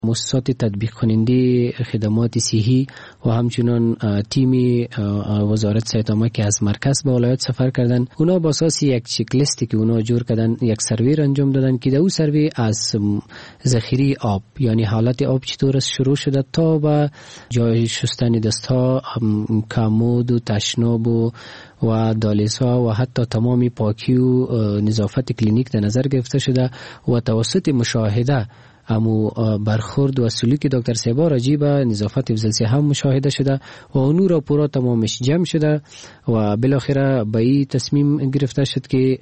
مؤسسات تطبیق کننده خدمات صحی و همچنان تیم وزارت صحت عامه که از مرکز به ولایت سفر کردن، اونا با اساس یک چک لیستی که اونا جور کردن یک سروی انجام دادن که در اون سروی از ذخیره آب، یعنی حالت آب چطور است شروع شده تا به جای شستن دستها، کمود و تشناب و دالیسا و حتی تمامی پاکی و نظافت کلینیک در نظر گرفته شده و توسط مشاهده امو برخورد و سلوک دکتر صاحب راجع به نظافت افضل هم مشاهده شده و اون راپورا تمامش جمع شده و بالاخره به این تصمیم گرفته شد که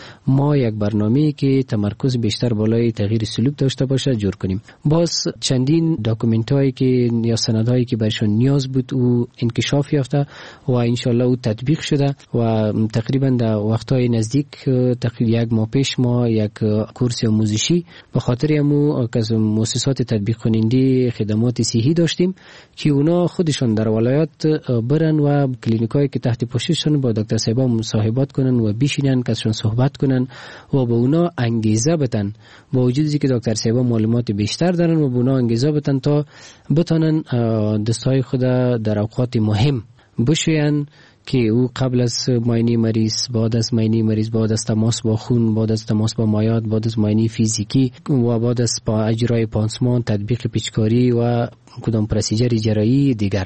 ما یک برنامه که تمرکز بیشتر بالای تغییر سلوک داشته باشه جور کنیم. باز چندین داکومنت هایی که یا سند هایی که برشون نیاز بود او انکشاف یافته و انشالله او تطبیق شده و تقریبا در وقتهای نزدیک تقریبا یک ماه پیش ما یک کورس آموزشی به خاطر امو از مؤسسات تطبیق کننده خدمات صحی داشتیم که اونا خودشون در ولایت برن و کلینیکایی که تحت پوشششون با دکتر صاحب مصاحبت کنن و بشینن کسشون صحبت کنن و به اونا انگیزه بدن، با وجودی که دکتر صاحب معلومات بیشتر دارن و به اونا انگیزه بدن تا بتونن دستای خود در اوقات مهم بشوین که او قبل از معاینه مریض، بعد از معاینه مریض، بعد از تماس با خون، بعد از تماس با مایعات، بعد از معاینه فیزیکی و بعد از با اجرای پانسمان، تطبیق پیچکاری و کدام پروسیجر جراحی دیگر.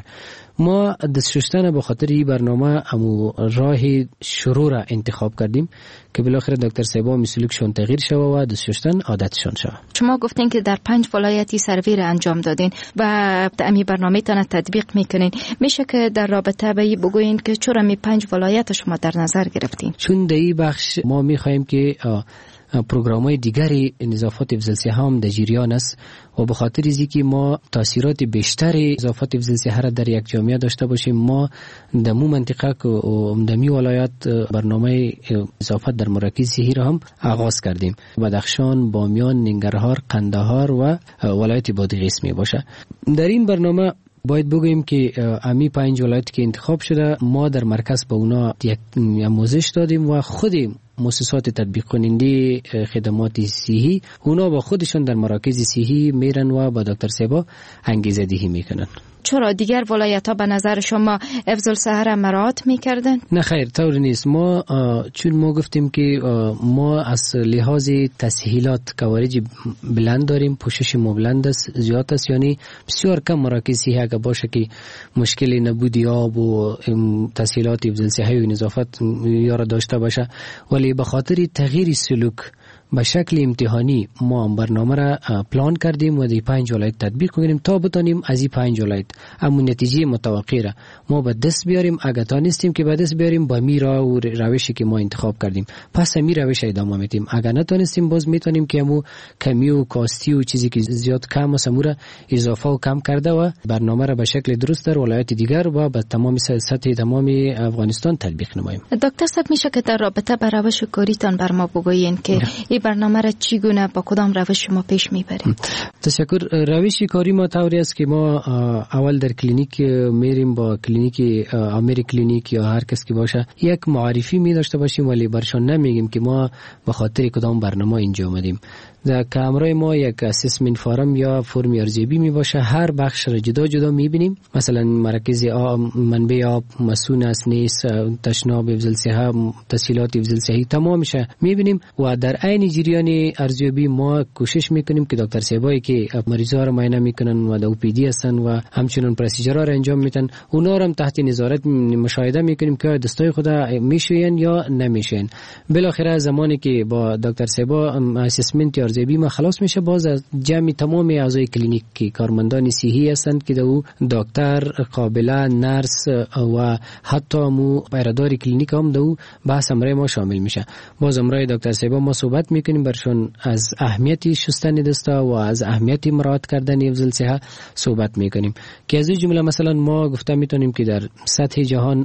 ما دست شستن به خاطر این برنامه امو راه شروع را انتخاب کردیم که بالاخره دکتر صاحب مسلوکشون تغییر شود و دست شستن عادتشون شود. شما گفتین که در 5 ولایتی سروی را انجام دادین و امی برنامه تان تطبیق میکنین. میشه که در رابطه به این بگوین که چرا می 5 ولایت شما در نظر گرفتین؟ چون در این بخش ما میخوایم که پروگرام‌های دیگری نظافت افضل هم در جریان است و به خاطر اینکه ما تاثیرات بیشتری نظافت افضل را در یک جامعه داشته باشیم، ما در مو منطقه که دمی ولایت برنامه نظافت در مراکز صحی را هم آغاز کردیم. بدخشان، بامیان، ننگرهار، قندهار و ولایت بادغیس می باشه. در این برنامه باید بگوییم که امی 5 ولایت که انتخاب شده ما در مرکز به اونا یک آموزش دادیم و خودیم مؤسسات تطبیق کننده خدمات صحی اونا با خودشون در مراکز صحی میرن و با دکتر صاحب انگیزه دهی میکنن. چرا دیگر ولایت ها به نظر شما افضل صحه مراعات میکردن؟ نه خیر، طور نیست. ما چون ما گفتیم که ما از لحاظ تسهیلات کوارج بلند داریم، پوشش ما بلند است، زیاد است، یعنی بسیار کم مراکز صحی اگه باشه که مشکل نبودی آب و تسهیلات افضل صحه و نظافت یارا داشته باشه، ولی به خاطر تغییر سلوک به شکل امتحانی ما برنامه را پلان کردیم و دی 5 ولایت تطبیق کنیم تا بتانیم از این 5 ولایت اما نتیجه متوقع را ما به دست بیاریم. اگه تانستیم که به دست بیاریم با میرا و روشی که ما انتخاب کردیم پس می روش ادامه میدیم. اگه نتونستیم باز میتونیم که همو کمی و کاستی و چیزی که زیاد کم است را اضافه و کم کرده و برنامه را به شکل درست در ولایت دیگر و به تمام سطح تمام افغانستان تطبیق نماییم. دکتر صاحب میشه که در رابطه با روش کاریتان بر ما بگویین که برنامه را چگونه با کدام روش ما پیش میبریم؟ تشکر. روش کاری ما طوری است که ما اول در کلینیک میریم، با کلینیک امیر کلینیک یا هر کس که باشه یک معرفی می داشته باشیم، ولی برشان نمیگیم که ما به خاطر کدام برنامه اینجا اومدیم. در کامرای ما یک اسسمنت فارم یا فرم ارزیابی می باشه، هر بخش را جدا جدا می بینیم. مثلا مرکز منبع آب، مسون است نیست، تشناب افضل صحه، تسهیلات افضل صحه تمامش می بینیم و در عین جریان ارزیابی ما کوشش میکنیم که دکتر صاحبایی که مریضا را معاینه میکنن و د او پی دی هستن و همچنین پروسیجرها را انجام میدن اونا را هم تحت نظارت مشاهده میکنیم که دستای خود میشوین یا نمیشوین. بالاخره زمانی که با دکتر صاحب اسسمنت ارزیابی ما خلاص میشه، باز از جمع تمام اعضای کلینیک که کارمندان صحی هستند که دو دکتر، قابله، نرس و حتی مو پیرادار کلینیک هم دو بحث امرای ما شامل میشه. باز امرای دکتر صاحب ما صحبت میکنیم برشون از اهمیت شستن دستا و از اهمیت مراعات کردن افضل صحه صحبت میکنیم که از این جمله مثلا ما گفته میتونیم که در سطح جهان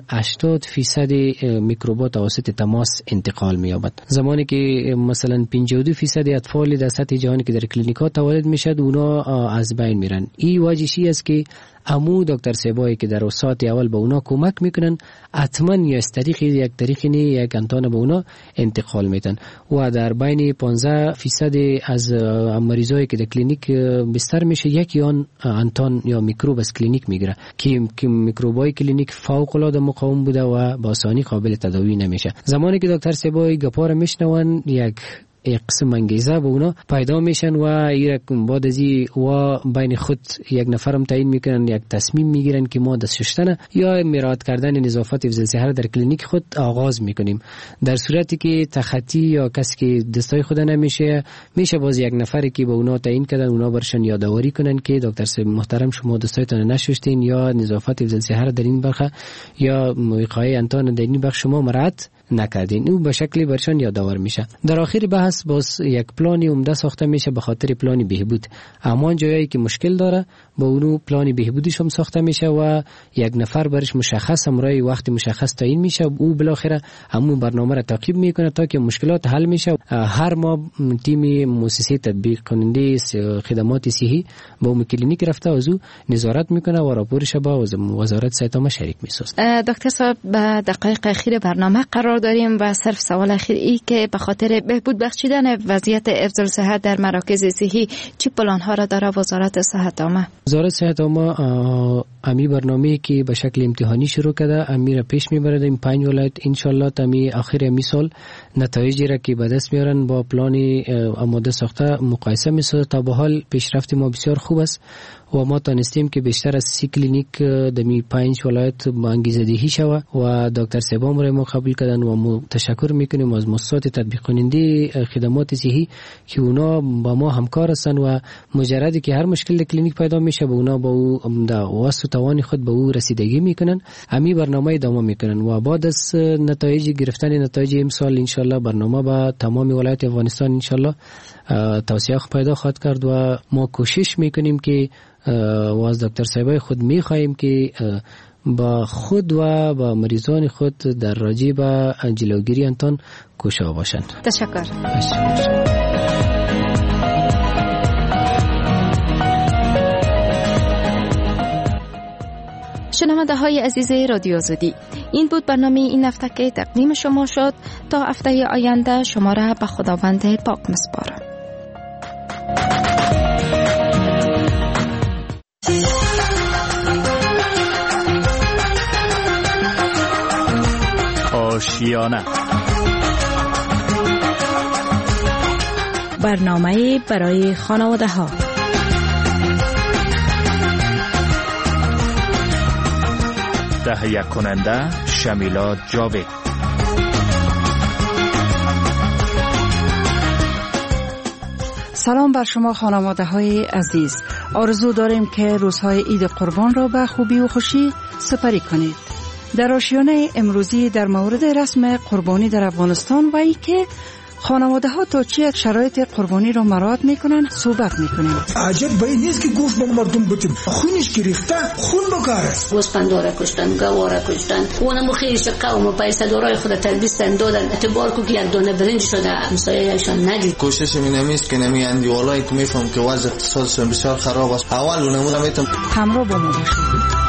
80% میکروبات توسط تماس انتقال مییابد، زمانی که مثلا 52% اطفال در سطح جهانی که در کلینیک‌ها تولید میشد اونا از بین میرن. این واجشی است که امو دکتر سیبایی که در ساعت اول به اونا کمک میکنن حتما یا از طریق یک طریقی نه یک انتان به اونا انتقال میدن و در بین 15% از مریضایی که در کلینیک بستر میشه یکی آن انتان یا میکروب از کلینیک میگیره که میکروبای کلینیک فوق العاده مقاوم بوده و با آسانی قابل تداوی نمیشه. زمانی که دکتر سیبایی گپار میشنون یک قسم انگیزه به اونا پیدا میشن و ایرک بعد از و بین خود یک نفرم تعیین میکنن، یک تصمیم میگیرن که ما دست شستن یا مراعات کردن نظافت افضل صحت در کلینیک خود آغاز میکنیم. در صورتی که تخطی یا کسی که دستای خود نمیشه میشه باز یک نفری که به اونا تعیین کردن اونا برشن یادآوری کنن که دکتر محترم شما دستایتان نشستین یا نظافت افضل صحت در این بخش یا وقایع انتان در این بخش شما مراعات نکردین. او به شکلی برشان یادآور میشه. در آخر بحث باز یک پلانی عمده ساخته میشه به خاطر پلانی بهبود. اما جایی که مشکل داره با اونو پلانی بهبودیش هم ساخته میشه و یک نفر برش مشخص امرای وقت مشخص تعیین میشه. او بالاخره همون برنامه را تعقیب میکنه تا که مشکلات حل میشه. هر ماه تیم مؤسسه تطبیق کننده خدمات صحی با اون کلینیک رفته از او نظارت میکنه و راپورش با وزارت صحت عامه شریک میسازه. دکتر صاحب به دقایق اخیر برنامه قرار داریم و صرف سوال اخیر ای که به خاطر بهبود بخشیدن وضعیت افضل صحت در مراکز صحی چه پلان ها را داره وزارت صحت عامه؟ وزارت صحت عامه امی برنامه‌ای که به شکل امتحانی شروع کرده امی را پیش میبرد. این 5 ولایت ان شاء الله تا آخر امی سال نتایجی را که به دست میارن با پلانی آماده ساخته مقایسه میسازه. تا به حال پیشرفت ما بسیار خوب است و ما تانستیم که بیشتر از 30 کلینیک دمی 5 ولایت با انگیزه دهی شوه و دکتر سیبام را ما قبول کردن و ما تشکر میکنیم از مؤسسات تطبیق کننده خدمات صحی که اونا با ما همکار هستن و مجردی که هر مشکل کلینیک پیدا میشه به اونا با او واسه و توان خود به او رسیدگی میکنن. همین برنامه ادامه میکنن و بعد از نتایج گرفتن نتایج امسال ان شاء الله برنامه با تمام ولایت افغانستان ان شاء الله توسعه پیدا خواهد کرد و ما کوشش میکنیم که و از دکتر صاحبای خود میخواهیم که با خود و با مریضان خود در راجع به جلوگیری انتان کوشا باشند. تشکر. شنونده های عزیز رادیو آزادی، این بود برنامه این هفته که تقدیم شما شد. تا هفته آینده شما را به خداوند پاک میسپارم. آشیانه، برنامه برای خانواده ها. تهیه کننده شمیلا جاوید. سلام بر شما خانواده های عزیز. آرزو داریم که روزهای عید قربان را به خوبی و خوشی سپری کنید. در آشیانه امروزی در مورد رسم قربانی در افغانستان و ای که خانواده ها تا چه شرایط قربانی را مراعات میکنن صحبت میکنیم. عجب به این نیست که گوشت با مردم بتیم خونش که ریخته خون بکاره. گوسفندارا کشتن، گوارا کشتن، اونم خیلیش قوم و پیسدارای خود تلبیستن دادن. اعتبار کو که یک دونه برنج شده همسایه‌شان ندید. کوشش می نمیست که نمی اندیوالایی که میفهم که وضع اقتصادشون بسیار خراب است. اول اونم میتونم همراه با ما باشید.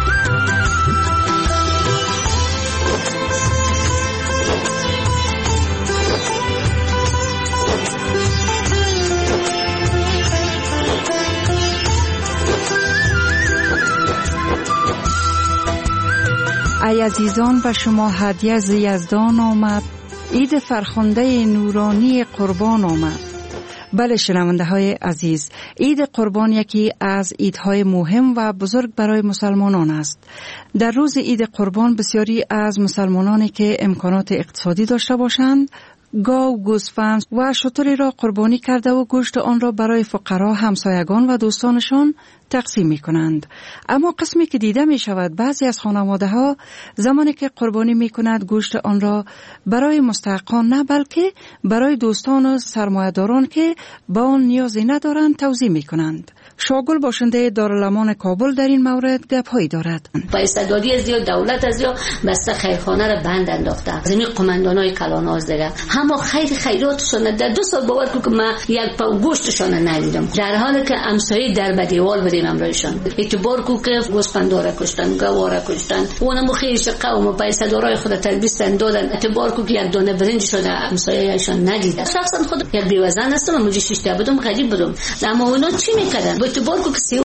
ای عزیزان، به شما هدیه از یزدان آمد، عید فرخنده نورانی قربان آمد. بله شنونده های عزیز، عید قربان یکی از عیدهای مهم و بزرگ برای مسلمانان است. در روز عید قربان بسیاری از مسلمانانی که امکانات اقتصادی داشته باشند گاو، گوسفند و شتری را قربانی کرده و گوشت آن را برای فقرا، همسایگان و دوستانشان تقسیم می کنند. اما قسمی که دیده می شود بعضی از خانواده ها زمانی که قربانی می کند گوشت آن را برای مستحقان نه بلکه برای دوستان و سرمایه‌داران که با آن نیازی ندارند توزیع می کنند. شاگل باشنده دارالامان کابل در این مورد گپ‌هایی دارد. پیسه‌داری از دولت از بسته خیرخانه را بند انداخته. زمین قماندانای کلاناز دیگه همه خیراتشون در 2 سال باور که من یک پاو گوشتشون ندیدم، در حالی که همسایه در بدیوال بودیم امرایشان. اعتبار کو که گوسفندارا کشتن، گوارا کشتن، اونم خیش قوم پیسه‌دارای خود تلبیستن دادن. اعتبار کو که یک دانه برنج شده همسایه‌شان ندیدن. شخصا خود یک بیوزن هستم، من 6 تا بودم، غریب بودم. اما اونا چی میکردن؟ با اعتبار کو که